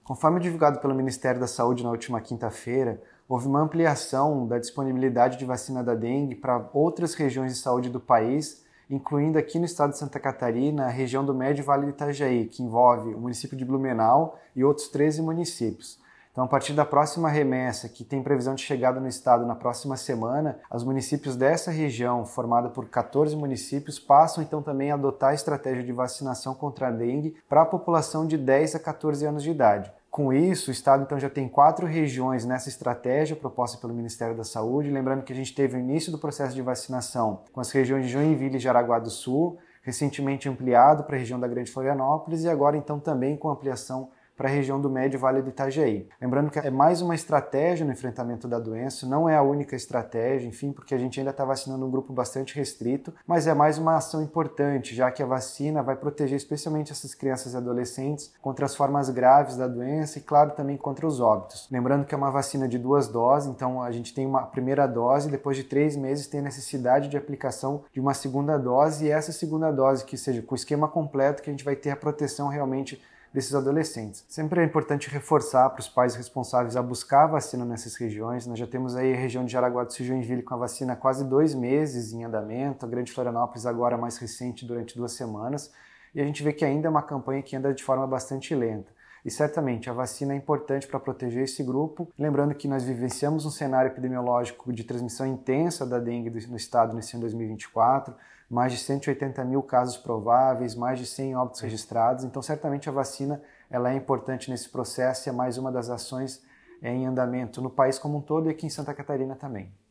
Conforme divulgado pelo Ministério da Saúde na última quinta-feira, houve uma ampliação da disponibilidade de vacina da dengue para outras regiões de saúde do país, incluindo aqui no estado de Santa Catarina a região do Médio Vale do Itajaí, que envolve o município de Blumenau e outros 13 municípios. Então, a partir da próxima remessa, que tem previsão de chegada no estado na próxima semana, os municípios dessa região, formada por 14 municípios, passam então também a adotar a estratégia de vacinação contra a dengue para a população de 10 a 14 anos de idade. Com isso, o estado então já tem 4 regiões nessa estratégia proposta pelo Ministério da Saúde. Lembrando que a gente teve o início do processo de vacinação com as regiões de Joinville e Jaraguá do Sul, recentemente ampliado para a região da Grande Florianópolis e agora então também com ampliação para a região do Médio Vale do Itajaí. Lembrando que é mais uma estratégia no enfrentamento da doença, não é a única estratégia, enfim, porque a gente ainda está vacinando um grupo bastante restrito, mas é mais uma ação importante, já que a vacina vai proteger especialmente essas crianças e adolescentes contra as formas graves da doença e, claro, também contra os óbitos. Lembrando que é uma vacina de 2 doses, então a gente tem uma primeira dose, depois de 3 meses tem a necessidade de aplicação de uma segunda dose, e essa segunda dose, que seja com o esquema completo, que a gente vai ter a proteção realmente desses adolescentes. Sempre é importante reforçar para os pais responsáveis a buscar a vacina nessas regiões. Nós já temos aí a região de Jaraguá do Sul e Joinville com a vacina há quase 2 meses em andamento, a Grande Florianópolis agora mais recente, durante 2 semanas, e a gente vê que ainda é uma campanha que anda de forma bastante lenta. E certamente a vacina é importante para proteger esse grupo. Lembrando que nós vivenciamos um cenário epidemiológico de transmissão intensa da dengue no estado nesse ano 2024, mais de 180 mil casos prováveis, mais de 100 óbitos registrados. Então, certamente a vacina ela é importante nesse processo e é mais uma das ações em andamento no país como um todo e aqui em Santa Catarina também.